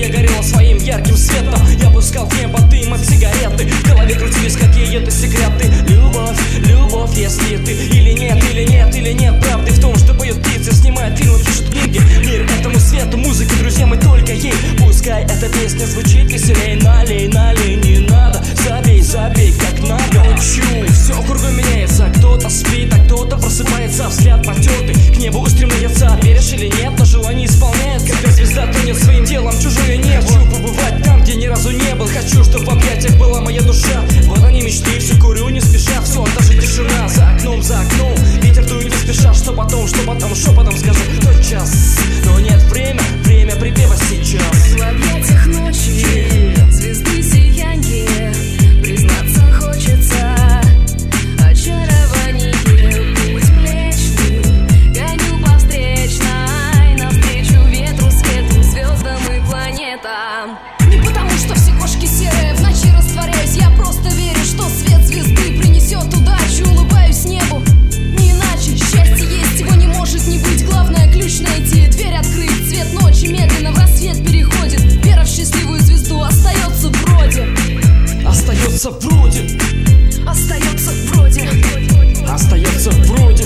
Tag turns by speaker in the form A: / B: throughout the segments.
A: я горела своим ярким светом. Я пускал в небо дым от сигареты. В голове крутились какие-то секреты. Любовь, любовь, если ты или нет, или нет, или нет правды в том, что поют птицы, снимают фильмы, пишут книги. Мир этому свету, музыка, друзья, мы только ей. Пускай эта песня звучит веселей. Налей, налей, не надо. Забей, забей, как надо. Учу, все кругом меняется. Кто-то спит, а кто-то просыпается. Взгляд потертый, к небу устремляется. Веришь или нет, но желание исполняется. Когда звезда тонет своим телом, чужое небо. Хочу побывать там, где ни разу не был. Хочу, чтоб в объятиях была моя душа. Вот они мечты, все курю не спеша. Все, даже тишина за окном, ветер дует не спеша. Что потом, шепотом скажу тот час. Но нет, время припева сейчас.
B: В объятиях ночи, звезды сияние, признаться хочется. Очарование, путь млечный, гоню по встречной, навстречу ветру, свету, звездам и планетам. Не потому, что все кошки серые, в ночи растворяюсь. Я просто верю, что свет звезды принесет удачу. Улыбаюсь небу, не иначе. Счастье есть, его не может не быть. Главное ключ найти, дверь открыть. Цвет ночи медленно в рассвет переходит. Вера в счастливую звезду остается вроде.
A: Остается вроде.
B: Остается вроде.
A: Остается вроде.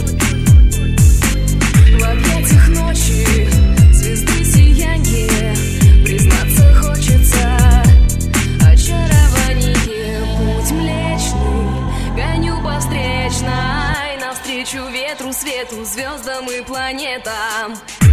B: В объятиях ночи, звезды сияние, признаться хочется. Очарование, путь млечный, гоню по встречной, навстречу ветру, свету, звездам и планетам.